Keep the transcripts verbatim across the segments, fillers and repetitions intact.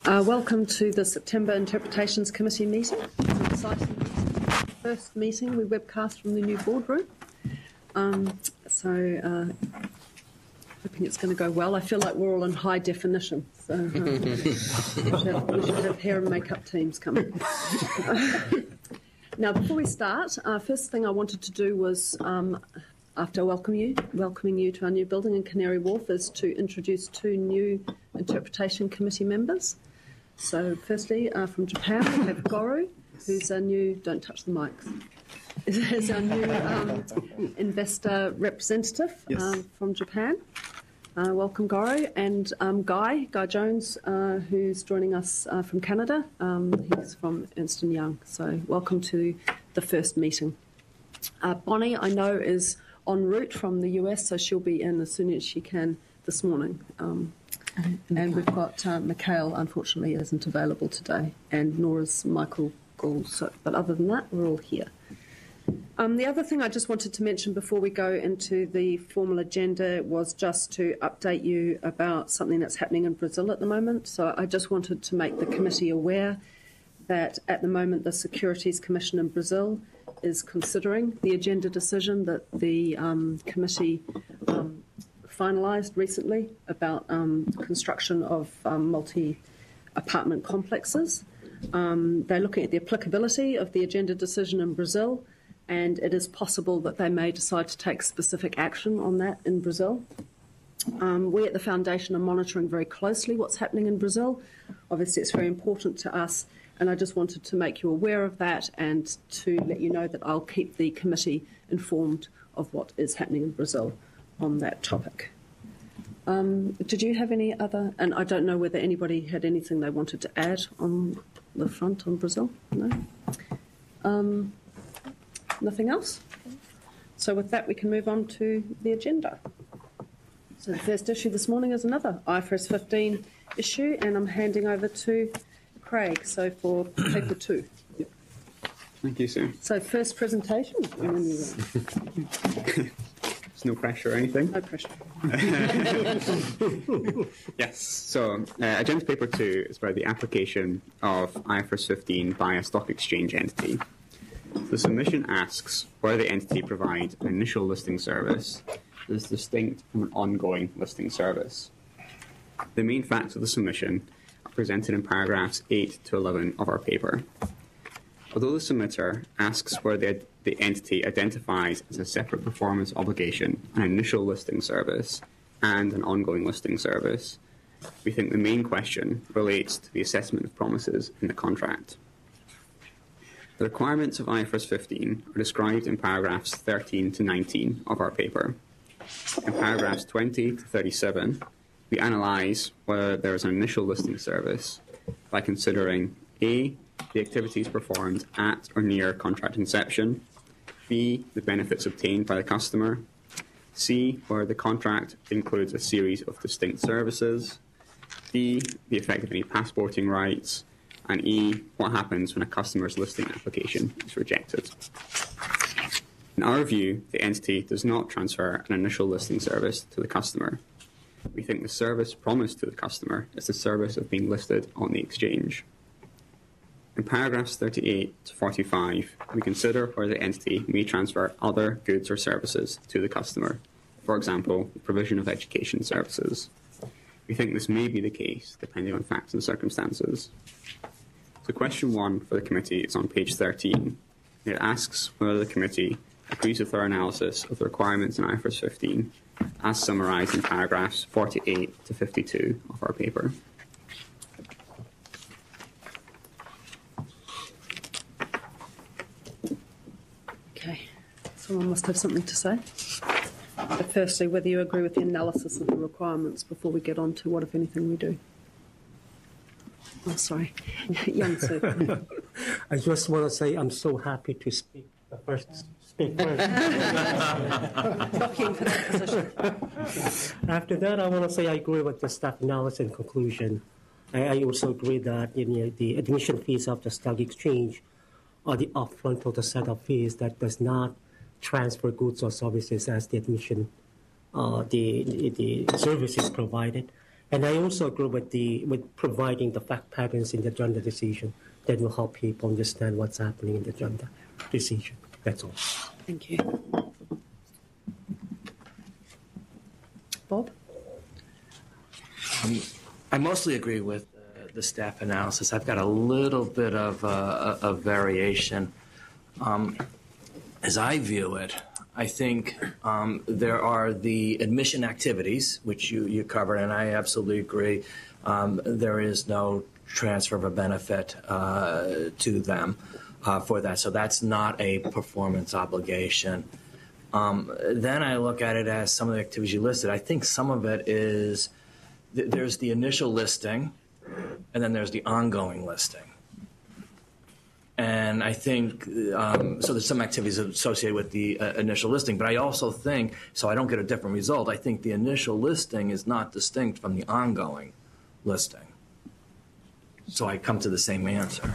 Uh, welcome to the September Interpretations Committee meeting. It's an exciting meeting. First meeting we webcast from the new boardroom. Um, so, uh, hoping it's going to go well. I feel like we're all in high definition. So, uh, we, should have, we should have hair and makeup teams coming. Now, before we start, uh, first thing I wanted to do was, um, after welcome you, welcoming you to our new building in Canary Wharf, is to introduce two new Interpretation Committee members. So, firstly, uh, from Japan, we have Goru, who's our new, don't touch the mics, is our new um, investor representative yes. um, from Japan. Uh, welcome, Goru. And um, Guy, Guy Jones, uh, who's joining us uh, from Canada. Um, he's from Ernst and Young. So, welcome to the first meeting. Uh, Bonnie, I know, is en route from the U S, so she'll be in as soon as she can this morning. Um, and we've got uh, Mikhail, unfortunately, isn't available today, and nor is Michael Gould. So, but other than that, we're all here. Um, the other thing I just wanted to mention before we go into the formal agenda was just to update you about something that's happening in Brazil at the moment. So I just wanted to make the committee aware that at the moment the Securities Commission in Brazil is considering the agenda decision that the um, committee um, finalised recently about um, construction of um, multi-apartment complexes. Um, they're looking at the applicability of the agenda decision in Brazil, and it is possible that they may decide to take specific action on that in Brazil. Um, we at the Foundation are monitoring very closely what's happening in Brazil. Obviously, it's very important to us, and I just wanted to make you aware of that and to let you know that I'll keep the committee informed of what is happening in Brazil on that topic. Um, did you have any other, and I don't know whether anybody had anything they wanted to add on the front on Brazil? No? Um, nothing else? So with that, we can move on to the agenda. So the first issue this morning is another I F R S fifteen issue, and I'm handing over to Craig, so for paper two. Yep. Thank you, Sue. So first presentation. And then you There's no pressure or anything? No pressure. Yes, so uh, agenda paper two is about the application of I F R S fifteen by a stock exchange entity. The submission asks whether the entity provides an initial listing service that is distinct from an ongoing listing service. The main facts of the submission are presented in paragraphs eight to eleven of our paper. Although the submitter asks whether the, the entity identifies as a separate performance obligation an initial listing service and an ongoing listing service, we think the main question relates to the assessment of promises in the contract. The requirements of I F R S fifteen are described in paragraphs thirteen to nineteen of our paper. In paragraphs twenty to thirty-seven, we analyse whether there is an initial listing service by considering A, the activities performed at or near contract inception, B, the benefits obtained by the customer, C, where the contract includes a series of distinct services, D, the effect of any passporting rights, and E, what happens when a customer's listing application is rejected. In our view, the entity does not transfer an initial listing service to the customer. We think the service promised to the customer is the service of being listed on the exchange. In paragraphs thirty-eight to forty-five, we consider whether the entity may transfer other goods or services to the customer, for example, the provision of education services. We think this may be the case, depending on facts and circumstances. So question one for the committee is on page thirteen. It asks whether the committee agrees with our analysis of the requirements in I F R S fifteen, as summarised in paragraphs forty-eight to fifty-two of our paper. Okay, someone must have something to say. But firstly, whether you agree with the analysis of the requirements before we get on to what, if anything, we do. Oh, sorry. Young Sue. I just want to say I'm so happy to speak the first speak first. Blocking for that position. After that, I want to say I agree with the staff analysis and conclusion. I, I also agree that you know, the admission fees of the stock exchange are the upfront total set of fees that does not transfer goods or services as the admission, uh, the, the the services provided. And I also agree with the with providing the fact patterns in the gender decision that will help people understand what's happening in the gender decision. That's all. Thank you. Bob? Um, I mostly agree with uh, the staff analysis. I've got a little bit of uh, a variation. Um, as I view it, I think um, there are the admission activities, which you, you covered, and I absolutely agree. Um, there is no transfer of a benefit uh, to them uh, for that. So that's not a performance obligation. Um, then I look at it as some of the activities you listed. I think some of it is th- there's the initial listing, and then there's the ongoing listing. And I think, um, so there's some activities associated with the uh, initial listing, but I also think, so I don't get a different result, I think the initial listing is not distinct from the ongoing listing. So I come to the same answer.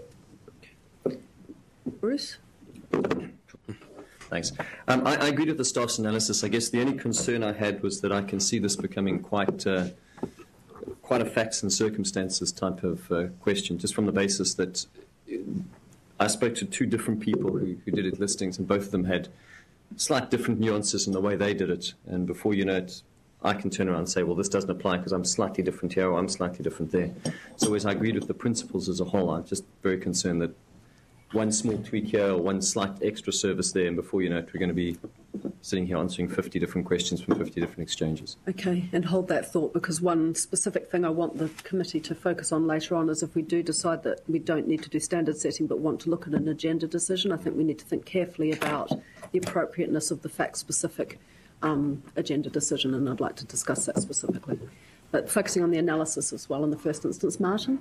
Bruce? Thanks. Um, I, I agreed with the staff's analysis. I guess the only concern I had was that I can see this becoming quite uh, quite a facts and circumstances type of uh, question, just from the basis that I spoke to two different people who, who did it listings, and both of them had slight different nuances in the way they did it. And before you know it, I can turn around and say, well, this doesn't apply because I'm slightly different here or I'm slightly different there. So as I agreed with the principles as a whole, I'm just very concerned that one small tweak here or one slight extra service there, and before you know it, we're going to be sitting here answering fifty different questions from fifty different exchanges. Okay, and hold that thought, because one specific thing I want the committee to focus on later on is if we do decide that we don't need to do standard setting but want to look at an agenda decision, I think we need to think carefully about the appropriateness of the fact-specific um, agenda decision, and I'd like to discuss that specifically. But focusing on the analysis as well in the first instance. Martin?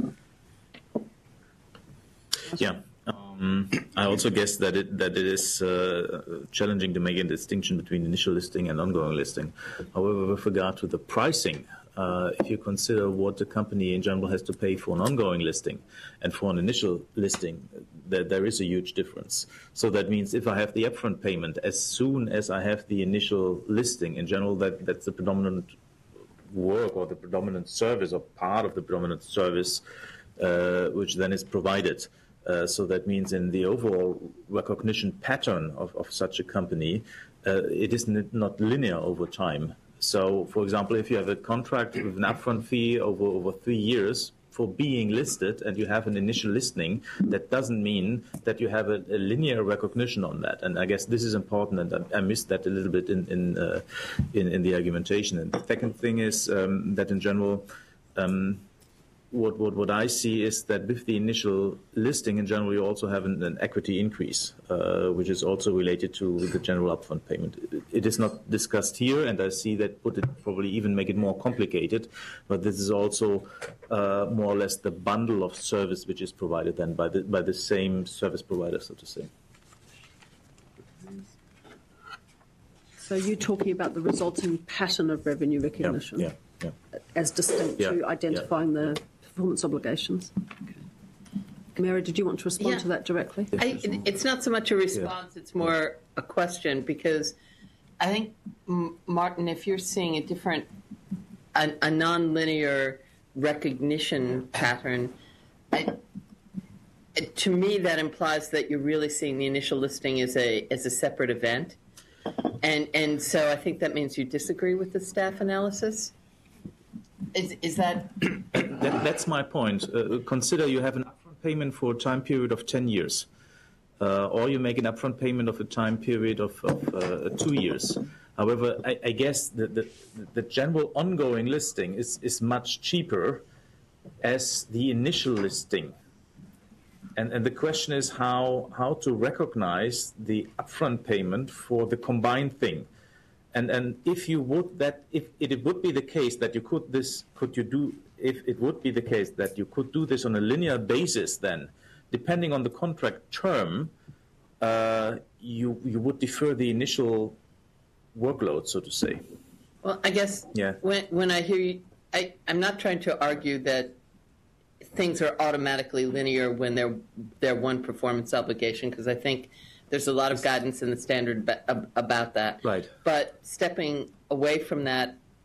Yeah. Um, I also guess that it that it is uh, challenging to make a distinction between initial listing and ongoing listing. However, with regard to the pricing, uh, if you consider what the company in general has to pay for an ongoing listing and for an initial listing, there, there is a huge difference. So that means if I have the upfront payment as soon as I have the initial listing, in general, that, that's the predominant work or the predominant service or part of the predominant service uh, which then is provided. Uh, so that means in the overall recognition pattern of, of such a company, uh, it is n- not linear over time. So, for example, if you have a contract with an upfront fee over, over three years for being listed and you have an initial listing, that doesn't mean that you have a, a linear recognition on that. And I guess this is important, and I, I missed that a little bit in in, uh, in in the argumentation. And the second thing is um, that in general, um, What, what what I see is that with the initial listing, in general, you also have an, an equity increase, uh, which is also related to the general upfront payment. It, it is not discussed here, and I see that would it probably even make it more complicated. But this is also uh, more or less the bundle of service which is provided then by the by the same service provider, so to say. So you're talking about the resulting pattern of revenue recognition, Yeah, yeah, yeah. as distinct Yeah, to identifying yeah. the performance obligations. Okay. Mary, did you want to respond Yeah. to that directly? I, it's not so much a response, it's more a question, because I think, M- Martin, if you're seeing a different, a, a non-linear recognition pattern, I, to me that implies that you're really seeing the initial listing as a as a separate event. And and so I think that means you disagree with the staff analysis? Is, is that... that? That's my point. Uh, consider you have an upfront payment for a time period of ten years, uh, or you make an upfront payment of a time period of, of uh, two years. However, I, I guess the, the, the general ongoing listing is, is much cheaper as the initial listing. And, and the question is how how to recognize the upfront payment for the combined thing, and and if you would that if it would be the case that you could this could you do if it would be the case that you could do this on a linear basis, then depending on the contract term, uh, you you would defer the initial workload, so to say. Well, I guess Yeah. when when I hear you, I, I'm not trying to argue that things are automatically linear when they're they're one performance obligation, because I think there's a lot of guidance in the standard ba- about that. Right. But stepping away from that,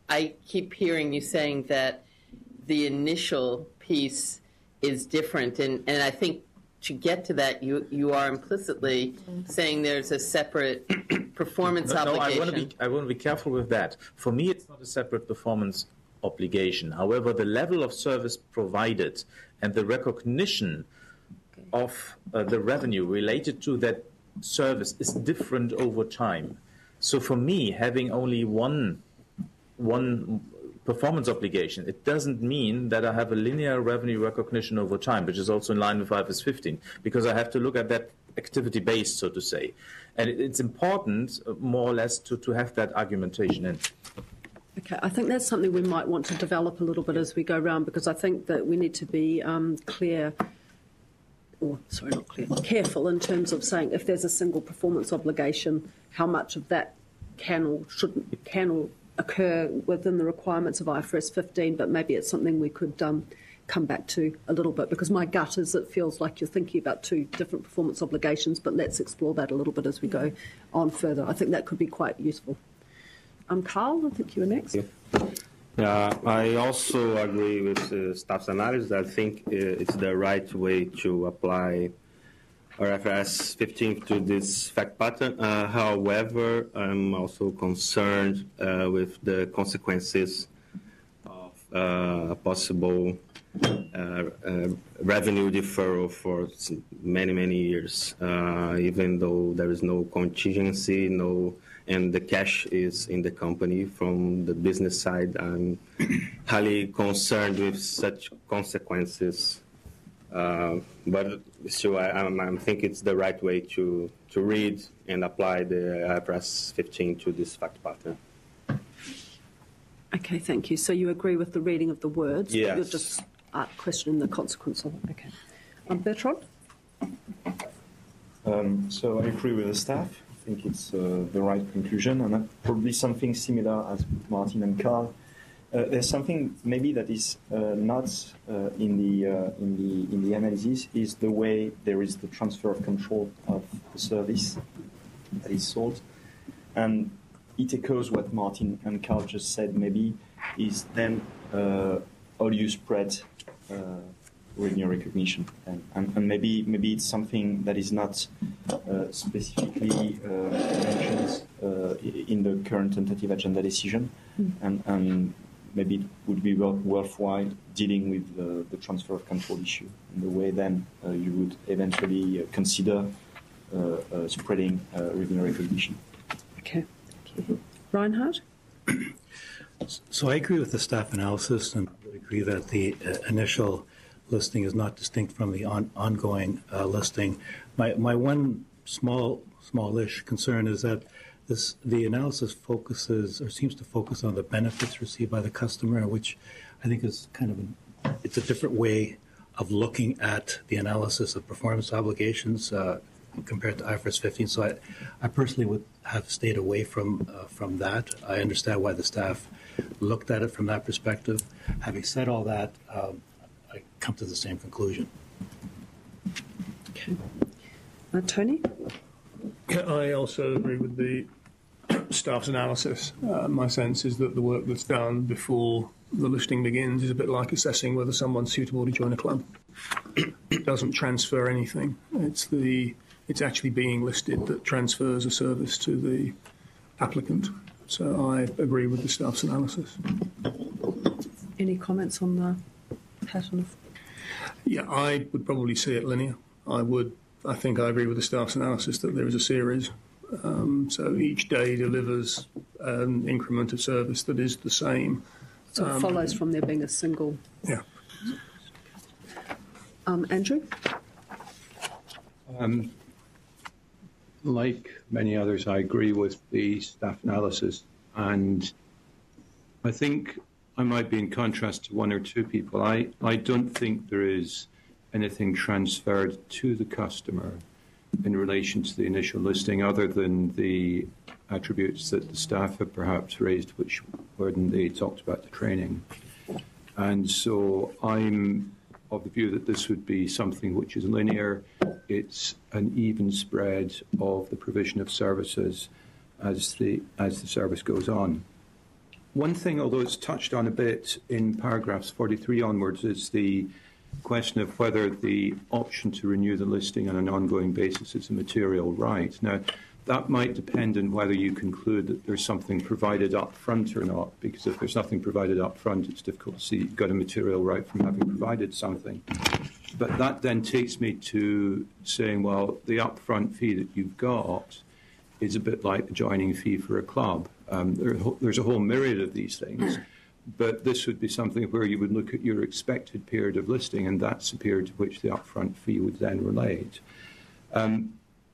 I keep hearing you saying that the initial piece is different, and, and I think to get to that, you, you are implicitly saying there's a separate performance no, obligation. No, I want to be I want to be careful with that. For me, it's not a separate performance obligation. However, the level of service provided and the recognition okay. of uh, the revenue related to that service is different over time. So for me, having only one one performance obligation, it doesn't mean that I have a linear revenue recognition over time, which is also in line with I F R S fifteen, because I have to look at that activity base, so to say. And it, it's important, uh, more or less, to, to have that argumentation in. Okay, I think that's something we might want to develop a little bit as we go around, because I think that we need to be um, clear, or sorry, not clear, careful in terms of saying if there's a single performance obligation, how much of that can or shouldn't, can or occur within the requirements of I F R S fifteen, but maybe it's something we could um, come back to a little bit, because my gut is it feels like you're thinking about two different performance obligations, but let's explore that a little bit as we go on further. I think that could be quite useful. Um, Carl, I think you were next. Yeah, I also agree with uh, staff's analysis. I think uh, it's the right way to apply I F R S fifteen to this fact pattern. Uh, however, I'm also concerned uh, with the consequences of uh, a possible uh, uh, revenue deferral for many, many years, uh, even though there is no contingency, no, and the cash is in the company. From the business side, I'm highly concerned with such consequences. Uh, but still, I, I'm, I think it's the right way to, to read and apply the I F R S fifteen to this fact pattern. Okay, thank you. So you agree with the reading of the words? Yes. But you're just uh, questioning the consequence of it. Okay. Um, Bertrand? Um, so I agree with the staff. I think it's uh, the right conclusion, and uh, probably something similar as Martin and Carl. Uh, there's something maybe that is uh, not uh, in the uh, in the in the analysis is the way there is the transfer of control of the service that is sold, and it echoes what Martin and Carl just said. Maybe is then uh, how do you spread uh, revenue recognition, and, and, and maybe maybe it's something that is not uh, specifically uh, mentioned uh, in the current tentative agenda decision, mm. and and. Maybe it would be worthwhile dealing with the, the transfer of control issue and the way then uh, you would eventually uh, consider uh, uh, spreading uh, revenue recognition. Okay, thank you. Reinhard? So I agree with the staff analysis and would agree that the uh, initial listing is not distinct from the on, ongoing uh, listing. My, my one small, smallish concern is that This, the analysis focuses or seems to focus on the benefits received by the customer, which I think is kind of, an, it's a different way of looking at the analysis of performance obligations uh, compared to I F R S fifteen. So I, I personally would have stayed away from uh, from that. I understand why the staff looked at it from that perspective. Having said all that, um, I come to the same conclusion. Okay. Uh, Tony? I also agree with the staff's analysis. Uh, my sense is that the work that's done before the listing begins is a bit like assessing whether someone's suitable to join a club. It doesn't transfer anything. It's the it's actually being listed that transfers a service to the applicant. So I agree with the staff's analysis. Any comments on the pattern of? Yeah, I would probably see it linear. I would. I think I agree with the staff's analysis that there is a series. Um, so each day delivers an increment of service that is the same. So it um, follows from there being a single. Yeah. Um, Andrew? Um, like many others, I agree with the staff analysis. And I think I might be in contrast to one or two people. I, I don't think there is anything transferred to the customer in relation to the initial listing other than the attributes that the staff have perhaps raised, which when they talked about the training. And so I'm of the view that this would be something which is linear. It's an even spread of the provision of services as the, as the service goes on. one thing, although it's touched on a bit in paragraphs forty-three onwards, is the question of whether the option to renew the listing on an ongoing basis is a material right. Now, that might depend on whether you conclude that there's something provided up front or not, because if there's nothing provided up front, it's difficult to see you've got a material right from having provided something. But that then takes me to saying, well, the upfront fee that you've got is a bit like the joining fee for a club. Um, there, there's a whole myriad of these things, but this would be something where you would look at your expected period of listing, and that's the period to which the upfront fee would then relate. Um,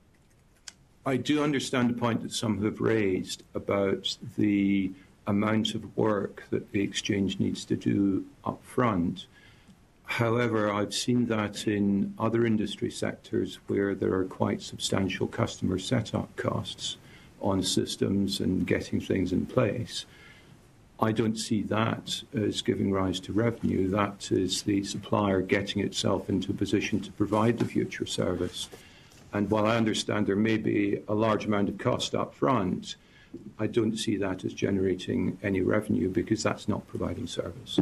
I do understand the point that some have raised about the amount of work that the exchange needs to do up front. However, I've seen that in other industry sectors where there are quite substantial customer setup costs on systems and getting things in place. I don't see that as giving rise to revenue. That is the supplier getting itself into a position to provide the future service. And while I understand there may be a large amount of cost up front, I don't see that as generating any revenue because that's not providing service.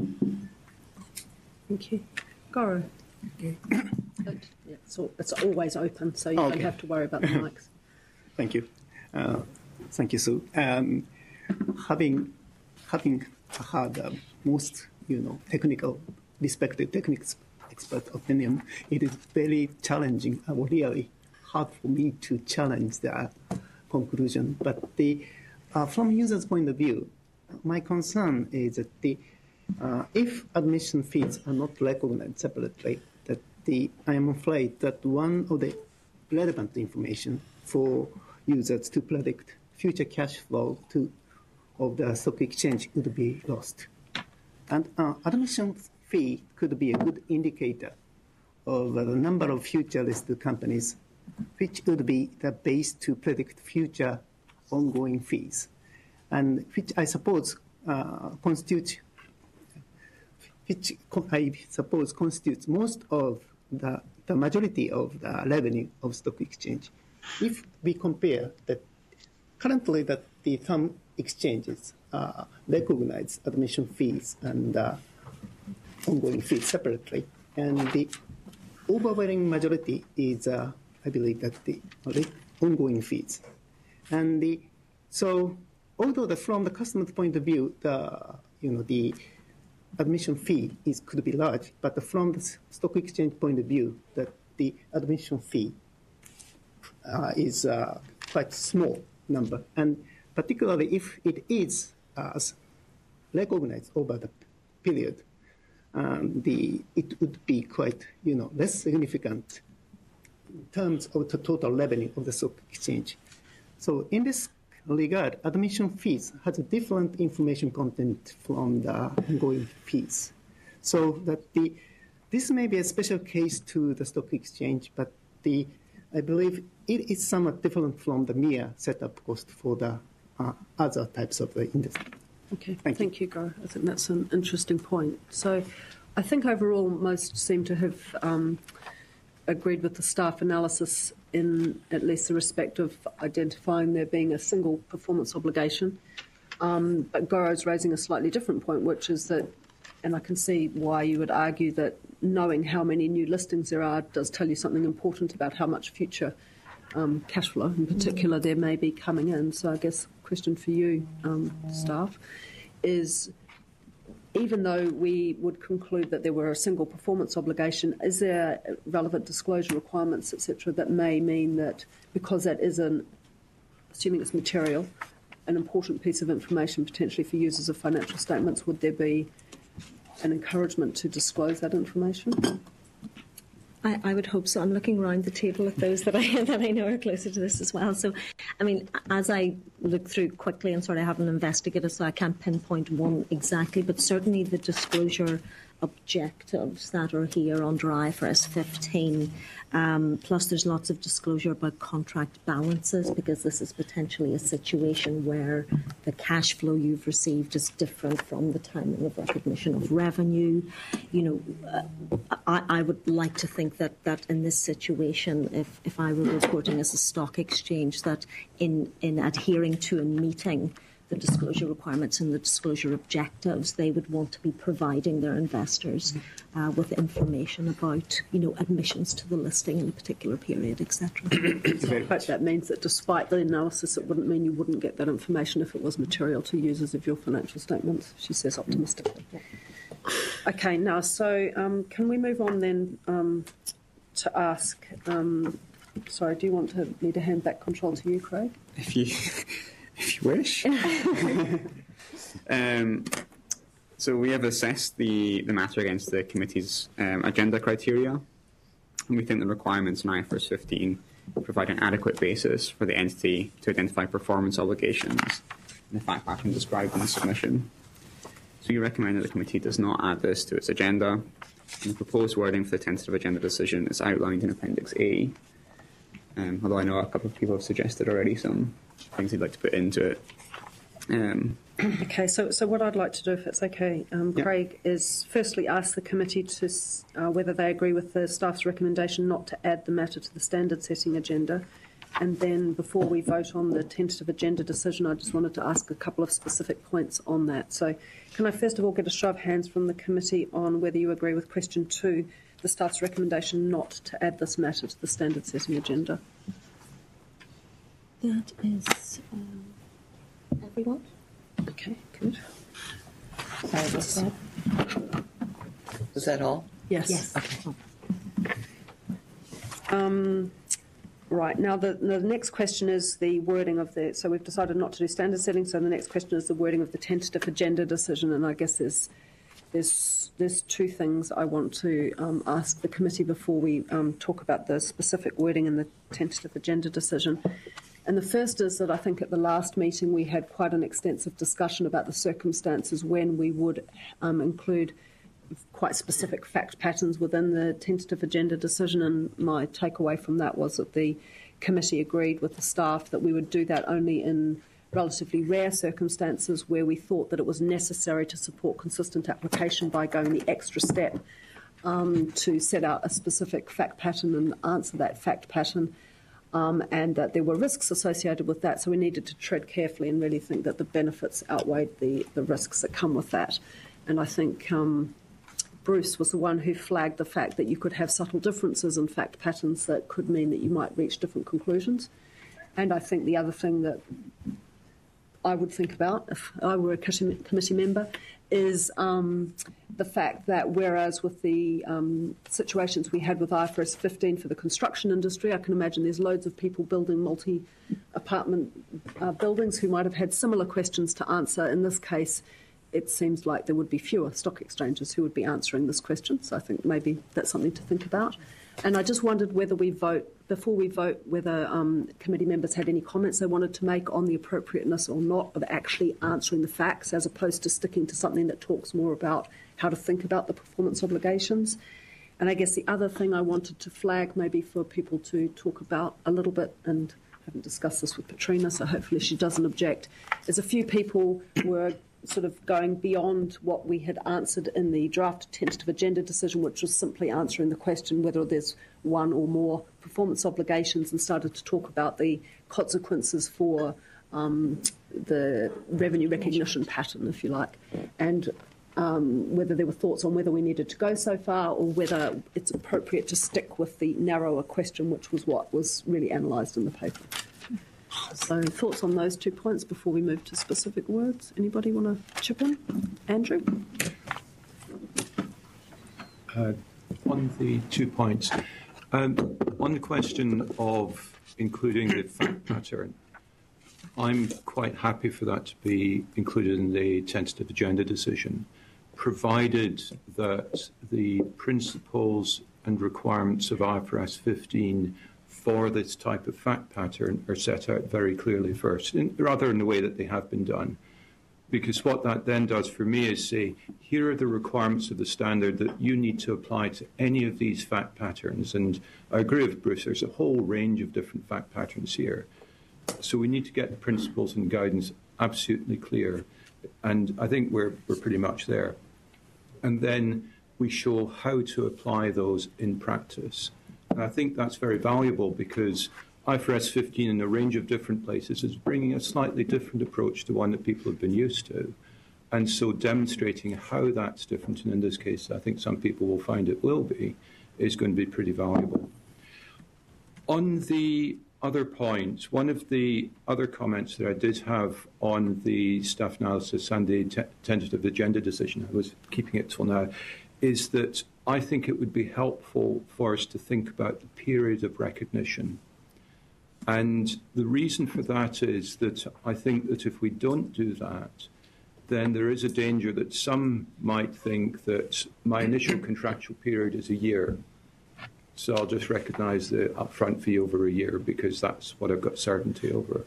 Thank you. Goro. Okay. Yeah, so it's always open, so you okay. don't have to worry about the mics. Thank you. Uh, thank you, Sue. Um, having having had uh, most, you know, technical, respected technical expert opinion, it is very challenging, uh, really hard for me to challenge the conclusion. But the, uh, from user's point of view, my concern is that the, uh, if admission fees are not recognized separately, that the, I am afraid that one of the relevant information for users to predict future cash flow to of the stock exchange would be lost. And uh, admission fee could be a good indicator of uh, the number of future listed companies, which would be the base to predict future ongoing fees, and which I suppose uh, constitutes, which I suppose constitutes most of the, the majority of the revenue of stock exchange. If we compare that currently that the some exchanges uh, recognize admission fees and uh, ongoing fees separately, and the overwhelming majority is, uh, I believe, that the ongoing fees. And the, so, although the, from the customer's point of view, the you know the admission fee is could be large, but from the stock exchange point of view, that the admission fee uh, is uh, quite small number, and particularly if it is uh, recognized over the period, um, the it would be quite you know less significant in terms of the total revenue of the stock exchange. So in this regard, admission fees has a different information content from the ongoing fees. So that the this may be a special case to the stock exchange, but the I believe it is somewhat different from the mere setup cost for the uh, other types of the industry. Okay, thank, thank you. you, Garo. I think that's an interesting point. So I think overall most seem to have um, agreed with the staff analysis in at least the respect of identifying there being a single performance obligation. Um, but Goro's raising a slightly different point, which is that, and I can see why you would argue that knowing how many new listings there are does tell you something important about how much future um, cash flow in particular there may be coming in. So I guess the question for you, um, staff, is even though we would conclude that there were a single performance obligation, is there relevant disclosure requirements, et cetera, that may mean that because that is an, assuming it's material, an important piece of information potentially for users of financial statements, would there be an encouragement to disclose that information? I, I would hope so. I'm looking around the table at those that I that I know are closer to this as well. So, I mean, as I look through quickly and sort of haven't investigated, so I can't pinpoint one exactly, but certainly the disclosure objectives that are here under I F R S fifteen. Um, plus, there's lots of disclosure about contract balances, because this is potentially a situation where the cash flow you've received is different from the timing of recognition of revenue. You know, uh, I, I would like to think that, that in this situation, if, if I were reporting as a stock exchange, that in, in adhering to and meeting the disclosure requirements and the disclosure objectives, they would want to be providing their investors uh, with information about, you know, admissions to the listing in a particular period, et cetera. So I hope that means that despite the analysis, it wouldn't mean you wouldn't get that information if it was material to users of your financial statements, she says optimistically. Okay, now, so um, can we move on then um, to ask, um, sorry, do you want to, me to hand back control to you, Craig? If you... If you wish. um, so we have assessed the, the matter against the committee's um, agenda criteria, and we think the requirements in I F R S fifteen provide an adequate basis for the entity to identify performance obligations in the fact pattern described in the submission. So we recommend that the committee does not add this to its agenda, and the proposed wording for the tentative agenda decision is outlined in Appendix A. Um, although I know a couple of people have suggested already some things they'd like to put into it. Um, okay, so so what I'd like to do, if it's okay, um, yeah. Craig, is firstly ask the committee to uh, whether they agree with the staff's recommendation not to add the matter to the standard setting agenda. And then before we vote on the tentative agenda decision, I just wanted to ask a couple of specific points on that. So can I first of all get a show of hands from the committee on whether you agree with question two, the staff's recommendation not to add this matter to the standard setting agenda? That is um, everyone. Okay, good. Sorry, was that, was that all? Yes. Yes. Okay. Um, right, now the, the next question is the wording of the, so we've decided not to do standard setting, so the next question is the wording of the tentative agenda decision, and I guess there's There's, there's two things I want to um, ask the committee before we um, talk about the specific wording in the tentative agenda decision. And the first is that I think at the last meeting we had quite an extensive discussion about the circumstances when we would um, include quite specific fact patterns within the tentative agenda decision, and my takeaway from that was that the committee agreed with the staff that we would do that only in relatively rare circumstances where we thought that it was necessary to support consistent application by going the extra step um, to set out a specific fact pattern and answer that fact pattern, um, and that there were risks associated with that, so we needed to tread carefully and really think that the benefits outweighed the, the risks that come with that. And I think um, Bruce was the one who flagged the fact that you could have subtle differences in fact patterns that could mean that you might reach different conclusions. And I think the other thing that I would think about if I were a committee member is um, the fact that whereas with the um, situations we had with I F R S fifteen for the construction industry, I can imagine there's loads of people building multi-apartment uh, buildings who might have had similar questions to answer. In this case, it seems like there would be fewer stock exchanges who would be answering this question, so I think maybe that's something to think about. And I just wondered whether we vote, before we vote, whether um, committee members had any comments they wanted to make on the appropriateness or not of actually answering the facts, as opposed to sticking to something that talks more about how to think about the performance obligations. And I guess the other thing I wanted to flag, maybe for people to talk about a little bit, and I haven't discussed this with Petrina, so hopefully she doesn't object, is a few people were sort of going beyond what we had answered in the draft tentative agenda decision, which was simply answering the question whether there's one or more performance obligations, and started to talk about the consequences for um, the revenue recognition pattern, if you like, and um, whether there were thoughts on whether we needed to go so far or whether it's appropriate to stick with the narrower question, which was what was really analysed in the paper. So thoughts on those two points before we move to specific words? Anybody want to chip in? Andrew? Uh, on the two points, um, on the question of including the fact pattern, I'm quite happy for that to be included in the tentative agenda decision, provided that the principles and requirements of I F R S fifteen for this type of fact pattern are set out very clearly first, in, rather in the way that they have been done. Because what that then does for me is say, here are the requirements of the standard that you need to apply to any of these fact patterns. And I agree with Bruce, there's a whole range of different fact patterns here. So we need to get the principles and guidance absolutely clear. And I think we're, we're pretty much there. And then we show how to apply those in practice. And I think that's very valuable, because I F R S fifteen in a range of different places is bringing a slightly different approach to one that people have been used to. And so demonstrating how that's different, and in this case, I think some people will find it will be, is going to be pretty valuable. On the other points, one of the other comments that I did have on the staff analysis and the te- tentative agenda decision, I was keeping it till now, is that I think it would be helpful for us to think about the period of recognition. And the reason for that is that I think that if we don't do that, then there is a danger that some might think that my initial contractual period is a year. So I'll just recognise the upfront fee over a year because that's what I've got certainty over.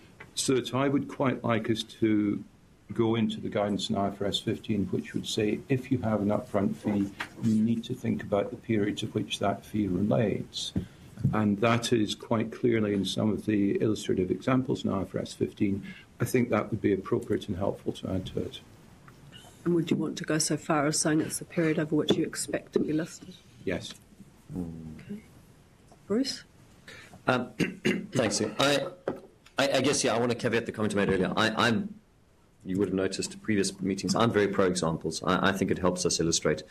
So that I would quite like us to go into the guidance in I F R S fifteen, which would say if you have an upfront fee, you need to think about the period to which that fee relates. And that is quite clearly in some of the illustrative examples in I F R S fifteen. I think that would be appropriate and helpful to add to it. And would you want to go so far as saying it's the period over which you expect to be listed? Yes. Okay. Bruce? Um, thanks, Sue. I, I, I guess, yeah, I want to caveat the comment I made earlier. I, I'm, you would have noticed in previous meetings, I'm very pro examples. I, I think it helps us illustrate.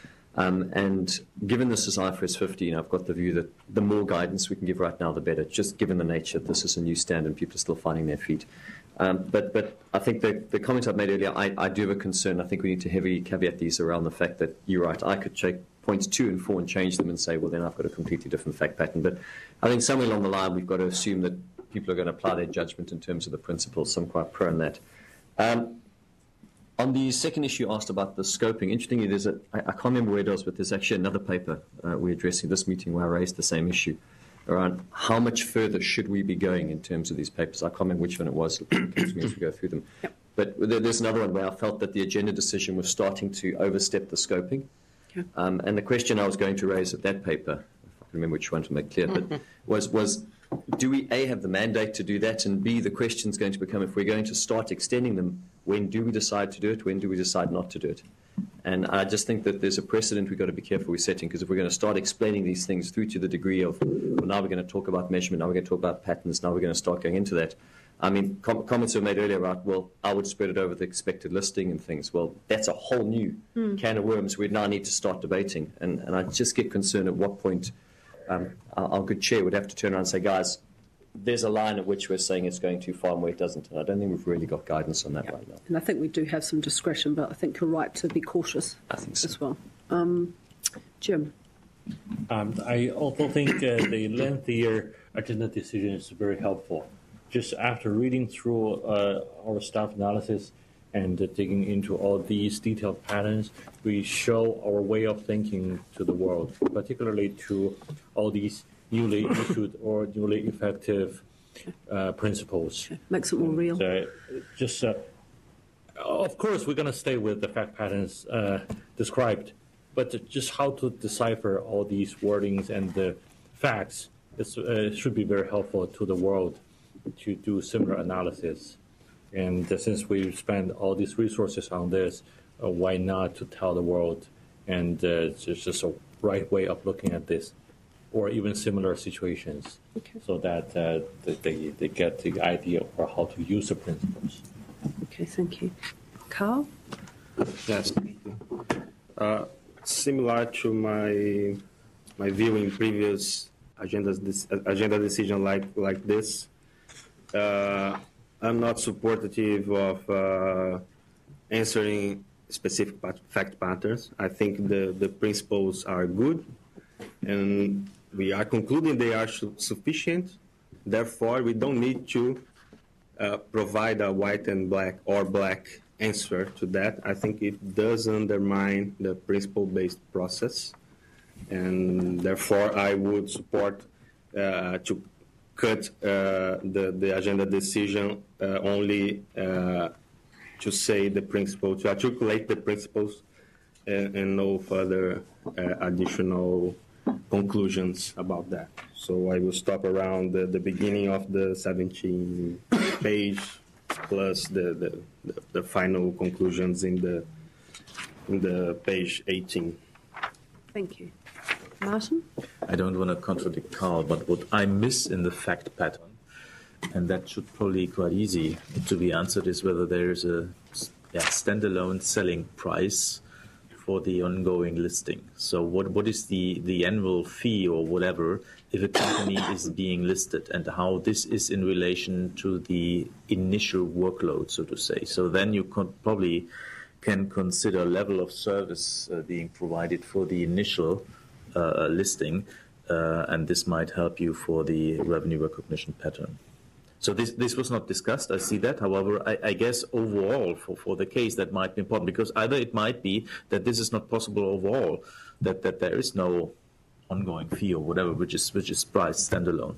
Um, and given this is I F R S fifteen, I've got the view that the more guidance we can give right now, the better, just given the nature that this is a new standard and people are still finding their feet. Um, but, but I think the, the comment I've made earlier, I, I do have a concern. I think we need to heavily caveat these around the fact that you're right. I could take points two and four and change them and say, well, then I've got a completely different fact pattern. But I think somewhere along the line, we've got to assume that people are going to apply their judgment in terms of the principles. So I'm quite pro on that. Um, on the second issue asked about the scoping, interestingly, there's a, I, I can't remember where it was, but there's actually another paper uh, we're addressing this meeting where I raised the same issue around how much further should we be going in terms of these papers. I can't remember which one it was. It comes to me as we go through them. Yep. But there's another one where I felt that the agenda decision was starting to overstep the scoping. Okay. Um, and the question I was going to raise at that paper, if I can remember which one to make clear, but was, was do we, A, have the mandate to do that, and B, the question's going to become, if we're going to start extending them, when do we decide to do it, when do we decide not to do it? And I just think that there's a precedent we've got to be careful we're setting, because if we're going to start explaining these things through to the degree of, well, now we're going to talk about measurement, now we're going to talk about patterns, now we're going to start going into that. I mean, com- comments were made earlier about, well, I would spread it over the expected listing and things. Well, that's a whole new mm. can of worms we now need to start debating. And, and I just get concerned at what point um, our, our good chair would have to turn around and say, guys, there's a line at which we're saying it's going too far and where it doesn't. And I don't think we've really got guidance on that yep. right now. And I think we do have some discretion, but I think you're right to be cautious I think so. as well. Um, Jim? Um, I also think uh, the lengthier agenda decision is very helpful. Just after reading through uh, our staff analysis and uh, digging into all these detailed patterns, we show our way of thinking to the world, particularly to all these newly issued or newly effective uh, principles. Makes it more real. Uh, just, uh, of course, we're going to stay with the fact patterns uh, described, but just how to decipher all these wordings and the facts is, uh, should be very helpful to the world to do similar analysis. And uh, since we spend all these resources on this, uh, why not to tell the world? And uh, it's just a right way of looking at this, or even similar situations, okay. so that uh, they, they get the idea of how to use the principles. Okay, thank you. Carl? Yes. Uh, similar to my my view in previous agendas, this, agenda decision like like this, Uh, I'm not supportive of uh, answering specific fact patterns. I think the, the principles are good, and we are concluding they are su- sufficient. Therefore, we don't need to uh, provide a white and black or black answer to that. I think it does undermine the principle-based process, and therefore I would support uh, to cut uh, the, the agenda decision uh, only uh, to say the principle, to articulate the principles and, and no further uh, additional conclusions about that. So I will stop around the, the beginning of the seventeenth page plus the, the, the, the final conclusions in the, in the page eighteen. Thank you. Martin? I don't want to contradict Carl, but what I miss in the fact pattern, and that should probably be quite easy to be answered, is whether there is a yeah, standalone selling price for the ongoing listing. So what what is the, the annual fee or whatever if a company is being listed, and how this is in relation to the initial workload, so to say. So then you could probably can consider level of service uh, being provided for the initial uh, listing, uh, and this might help you for the revenue recognition pattern. So this this was not discussed, I see that. However, I, I guess overall for, for the case that might be important, because either it might be that this is not possible overall, that, that there is no ongoing fee or whatever, which is which is priced standalone.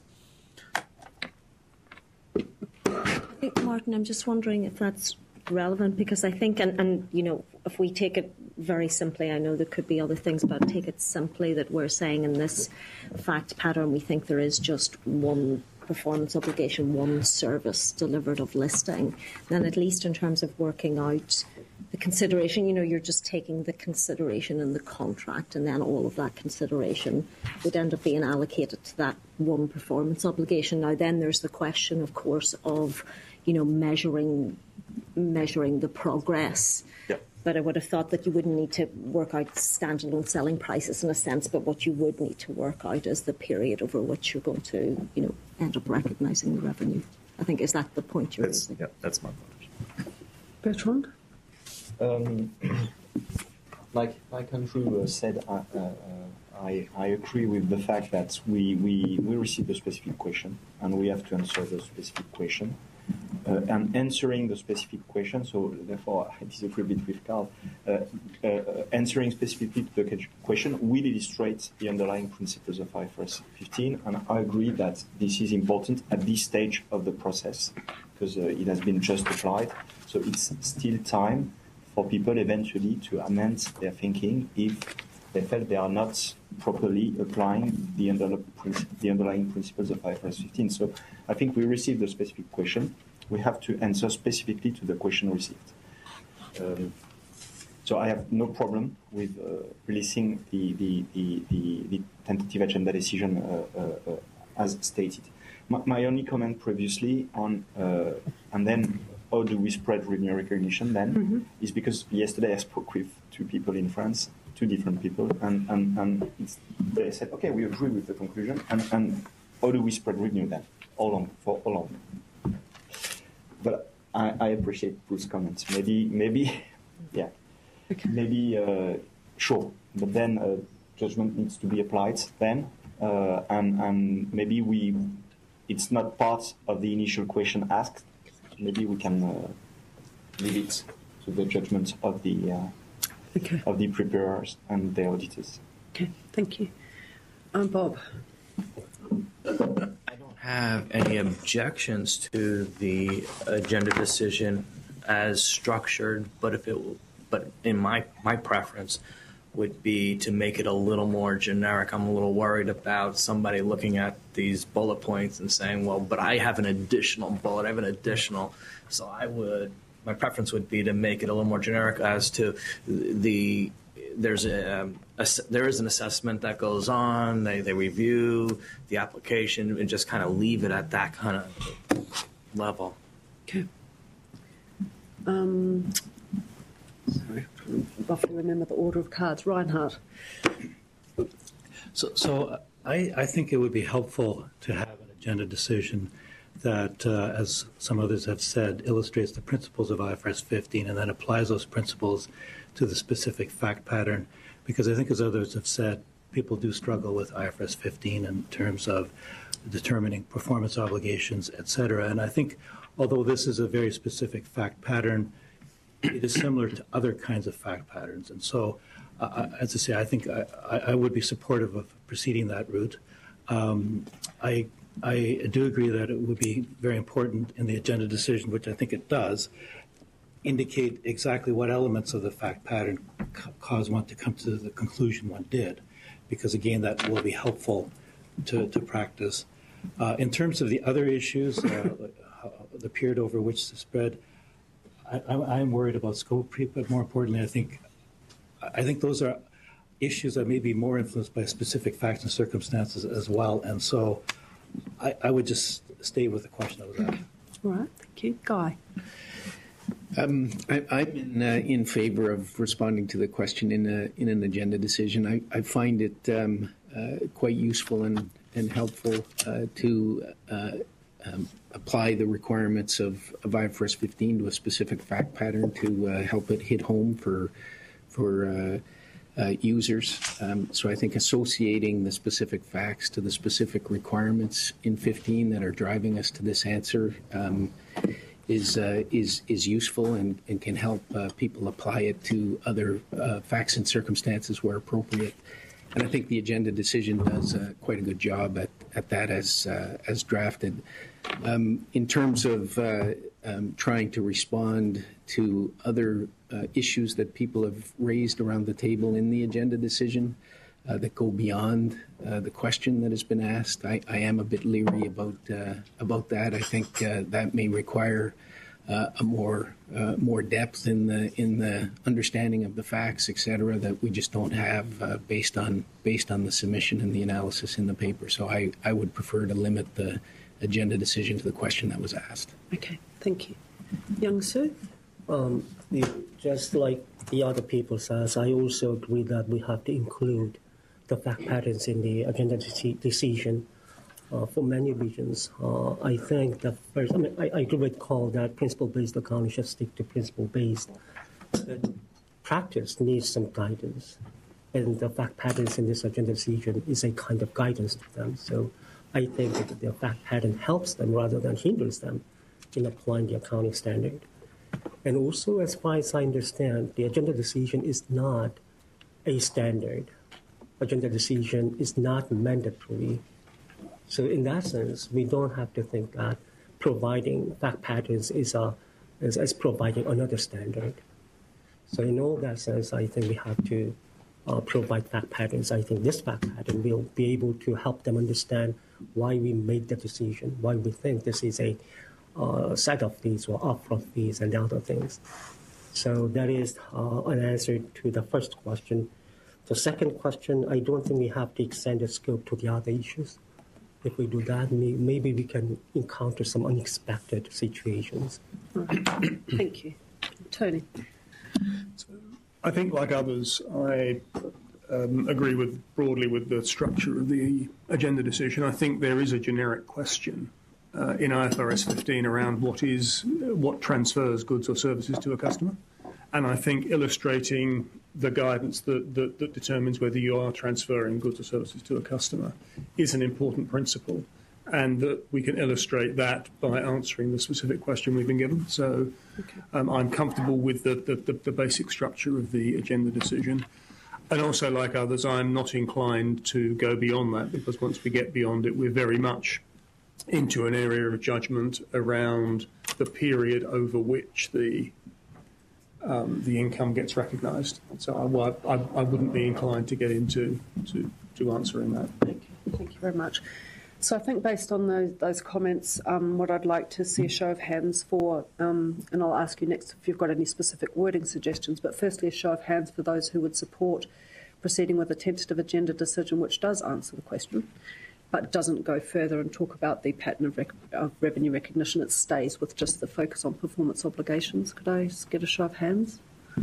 I think, Martin, I'm just wondering if that's relevant, because I think, and, and you know, if we take it very simply, I know there could be other things, but take it simply that we're saying in this fact pattern we think there is just one performance obligation, one service delivered of listing, then at least in terms of working out the consideration, you know, you're just taking the consideration in the contract, and then all of that consideration would end up being allocated to that one performance obligation. Now then there's the question, of course, of, you know, measuring measuring the progress. Yep. But I would have thought that you wouldn't need to work out standalone selling prices in a sense, but what you would need to work out is the period over which you're going to, you know, end up recognising the revenue. I think, is that the point you're that's, making? Yeah, that's my point. Bertrand? Um, like like Andrew uh, said, uh, uh, I I agree with the fact that we, we, we receive a specific question and we have to answer the specific question. Uh, and answering the specific question, so therefore I disagree a bit with Carl, uh, uh, answering specifically to the question will illustrate the underlying principles of I F R S fifteen, and I agree that this is important at this stage of the process because uh, it has been just applied, so it's still time for people eventually to amend their thinking if they felt they are not properly applying the, under, the underlying principles of I F R S fifteen. So I think we received a specific question. We have to answer specifically to the question received. Um, so I have no problem with uh, releasing the, the, the, the, the tentative agenda decision uh, uh, uh, as stated. My, my only comment previously on, uh, and then how do we spread revenue recognition then, mm-hmm. is because yesterday I spoke with two people in France, two different people, and, and, and it's, they said, okay, we agree with the conclusion, and, and how do we spread revenue then, all on, for all of them? But I, I appreciate Bruce's comments. Maybe, maybe, yeah, okay. maybe, uh, sure, but then uh, judgment needs to be applied then, uh, and, and maybe we, it's not part of the initial question asked. Maybe we can uh, leave it to the judgment of the uh, okay. of the preparers and the auditors. Okay, thank you. Um, Bob. I don't have any objections to the agenda decision as structured, but if it, but in my my preference would be to make it a little more generic. I'm a little worried about somebody looking at these bullet points and saying, well, but I have an additional bullet, I have an additional. So I would, my preference would be to make it a little more generic as to the, there's a, a there is an assessment that goes on, they, they review the application and just kind of leave it at that kind of level. Okay. Um, Sorry, roughly remember the order of cards. Reinhard. So, so I, I think it would be helpful to have an agenda decision that, uh, as some others have said, illustrates the principles of I F R S fifteen and then applies those principles to the specific fact pattern. Because I think, as others have said, people do struggle with I F R S fifteen in terms of determining performance obligations, et cetera. And I think, although this is a very specific fact pattern, it is similar to other kinds of fact patterns. And so, uh, as I say, I think I, I would be supportive of proceeding that route. Um, I, I do agree that it would be very important in the agenda decision, which I think it does, indicate exactly what elements of the fact pattern ca- cause one to come to the conclusion one did, because, again, that will be helpful to, to practice. Uh, in terms of the other issues, uh, the period over which to spread, I, I'm worried about scope creep, but more importantly, I think I think those are issues that may be more influenced by specific facts and circumstances as well. And so I, I would just stay with the question that was asked. All right, thank you. Guy. Um, I, I'm in, uh, in favor of responding to the question in, a, in an agenda decision. I, I find it um, uh, quite useful and, and helpful uh, to uh, um, apply the requirements of, of I F R S fifteen to a specific fact pattern to uh, help it hit home for, for uh, uh, users. Um, so I think associating the specific facts to the specific requirements in fifteen that are driving us to this answer um, is uh, is is useful and, and can help uh, people apply it to other uh, facts and circumstances where appropriate. And I think the agenda decision does uh, quite a good job at, at that as uh, as drafted. Um, in terms of uh, um, trying to respond to other uh, issues that people have raised around the table in the agenda decision uh, that go beyond uh, the question that has been asked, I, I am a bit leery about uh, about that. I think uh, that may require uh, a more uh, more depth in the in the understanding of the facts, et cetera, that we just don't have uh, based on based on the submission and the analysis in the paper. So I, I would prefer to limit the agenda decision to the question that was asked. Okay, thank you. Young Soo? Um, just like the other people says, I also agree that we have to include the fact patterns in the agenda de- decision uh, for many regions. Uh, I think the first, I mean, I, I do recall that principle-based accounting should stick to principle-based. But practice needs some guidance, and the fact patterns in this agenda decision is a kind of guidance to them. So I think that the fact pattern helps them rather than hinders them in applying the accounting standard. And also, as far as I understand, the agenda decision is not a standard. Agenda decision is not mandatory. So in that sense, we don't have to think that providing fact patterns is, a, is, is providing another standard. So in all that sense, I think we have to uh, provide fact patterns. I think this fact pattern will be able to help them understand why we made the decision, why we think this is a uh, set of fees or upfront fees and other things. So that is uh, an answer to the first question. The second question, I don't think we have to extend the scope to the other issues. If we do that, maybe we can encounter some unexpected situations. Right. Thank you. Tony? So I think, like others, I um, agree with broadly with the structure of the agenda decision. I think there is a generic question uh, in I F R S fifteen around what is what transfers goods or services to a customer, and I think illustrating the guidance that, that, that determines whether you are transferring goods or services to a customer is an important principle, and that we can illustrate that by answering the specific question we've been given. So okay. um, I'm comfortable with the, the, the, the basic structure of the agenda decision. And also, like others, I'm not inclined to go beyond that, because once we get beyond it, we're very much into an area of judgment around the period over which the Um, the income gets recognised. So I, I, I wouldn't be inclined to get into to, to answering that. Thank you. Thank you very much. So I think based on those, those comments, um, what I'd like to see a show of hands for, um, and I'll ask you next if you've got any specific wording suggestions, but firstly a show of hands for those who would support proceeding with a tentative agenda decision which does answer the question, but doesn't go further and talk about the pattern of, rec- of revenue recognition. It stays with just the focus on performance obligations. Could I just get a show of hands?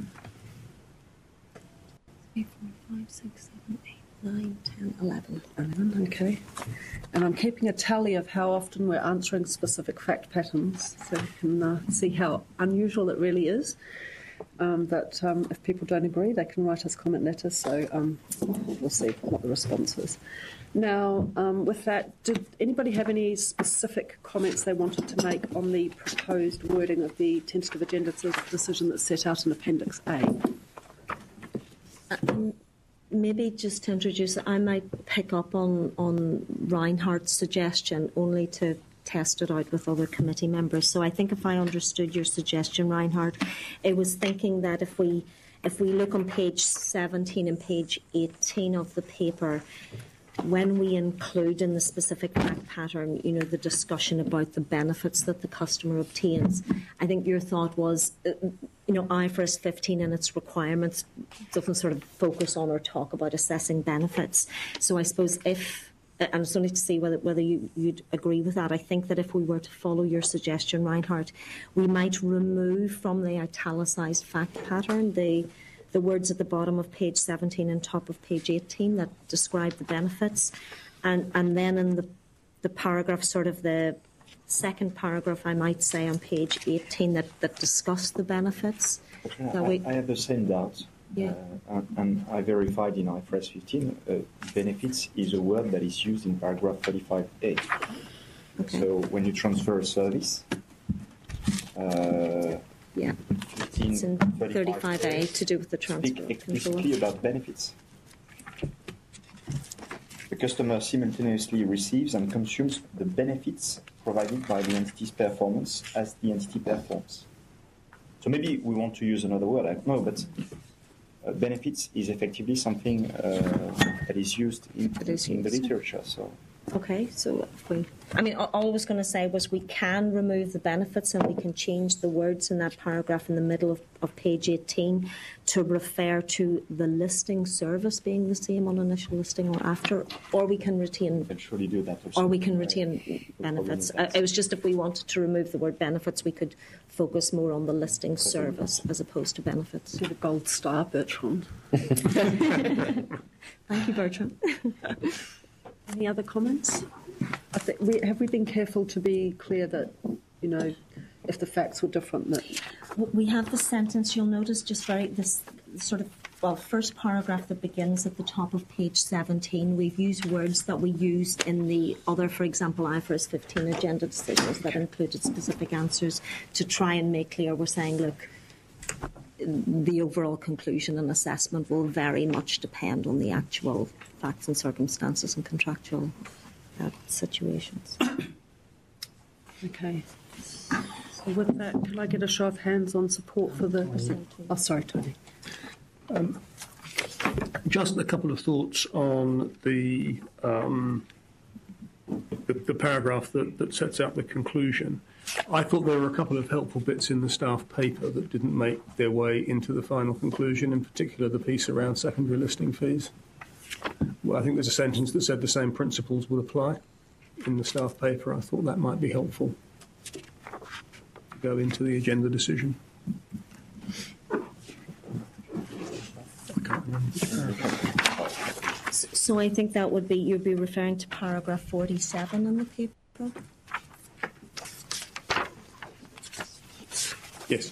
Three, four, five, six, seven, eight, nine, ten, eleven. eleven, okay. And I'm keeping a tally of how often we're answering specific fact patterns, so you can uh, see how unusual it really is. Um, that um, if people don't agree, they can write us comment letters, so um, we'll see what the response is. Now, um, with that, did anybody have any specific comments they wanted to make on the proposed wording of the tentative agenda decision that's set out in Appendix A? Um, maybe just to introduce it, I might pick up on, on Reinhardt's suggestion only to test it out with other committee members. So I think if I understood your suggestion, Reinhardt, it was thinking that if we if we look on page seventeen and page eighteen of the paper, when we include in the specific fact pattern, you know, the discussion about the benefits that the customer obtains, I think your thought was, you know, I F R S fifteen and its requirements doesn't sort of focus on or talk about assessing benefits. So I suppose if, and it's only to see whether whether you, you'd agree with that. I think that if we were to follow your suggestion, Reinhardt, we might remove from the italicised fact pattern the the words at the bottom of page seventeen and top of page eighteen that describe the benefits, and and then in the the paragraph, sort of the second paragraph, I might say, on page eighteen that, that discuss the benefits. I, we, I have the same doubt. Yeah. Uh, and, and I verified in I F R S fifteen, uh, benefits is a word that is used in paragraph thirty-five A. Okay. So when you transfer a service, uh, yeah, it's in thirty-five A to do with the transfer. Speak explicitly about benefits. The customer simultaneously receives and consumes the benefits provided by the entity's performance as the entity performs. So maybe we want to use another word, I don't know, but uh, benefits is effectively something uh, that is used in, is in the used. literature. So. Okay, so if we, I mean, all I was going to say was we can remove the benefits and we can change the words in that paragraph in the middle of, of page eighteen to refer to the listing service being the same on initial listing or after, or we can retain, can surely do that also. or we can retain benefits. Uh, it was just if we wanted to remove the word benefits, we could focus more on the listing service as opposed to benefits. You're the gold star, Bertrand. Thank you, Bertrand. Any other comments? I think we, have we been careful to be clear that, you know, if the facts were different, that we have the sentence, you'll notice just very, this sort of, well, first paragraph that begins at the top of page seventeen. We've used words that we used in the other, for example, I F R S fifteen agenda decisions that included specific answers to try and make clear we're saying, look, the overall conclusion and assessment will very much depend on the actual facts and circumstances and contractual uh, situations. Okay. So with that, can I get a show of hands on support for the... Oh, sorry, Tony. Um, just a couple of thoughts on the um, the, the paragraph that, that sets out the conclusion. I thought there were a couple of helpful bits in the staff paper that didn't make their way into the final conclusion, in particular the piece around secondary listing fees. Well, I think there's a sentence that said the same principles would apply in the staff paper. I thought that might be helpful to go into the agenda decision. So I think that would be, you'd be referring to paragraph forty-seven in the paper? Yes.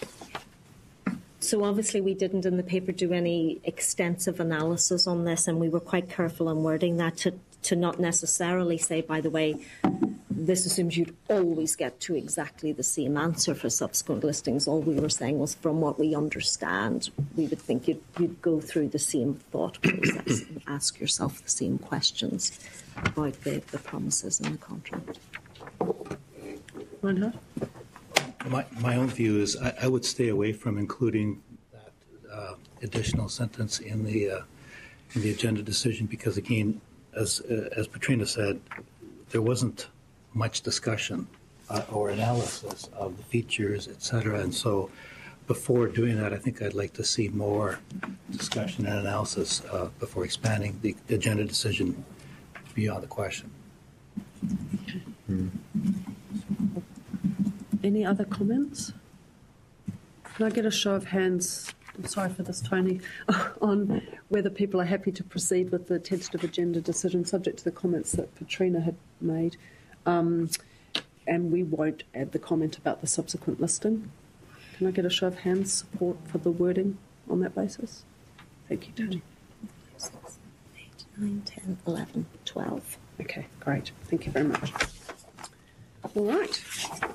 So obviously we didn't in the paper do any extensive analysis on this, and we were quite careful in wording that to, to not necessarily say, by the way, this assumes you'd always get to exactly the same answer for subsequent listings. All we were saying was, from what we understand, we would think you'd, you'd go through the same thought process and ask yourself the same questions about the, the promises in the contract. Reinhardt? My, my own view is I, I would stay away from including that uh, additional sentence in the uh, in the agenda decision because, again, as uh, as Petrina said, there wasn't much discussion uh, or analysis of the features, et cetera. And so, before doing that, I think I'd like to see more discussion and analysis uh, before expanding the agenda decision beyond the question. Hmm. Any other comments? Can I get a show of hands, I'm sorry for this, Tony, on whether people are happy to proceed with the tentative agenda decision subject to the comments that Petrina had made? Um, and we won't add the comment about the subsequent listing. Can I get a show of hands support for the wording on that basis? Thank you, Tony. eight, nine, ten, eleven, twelve. Okay, great. Thank you very much. All right.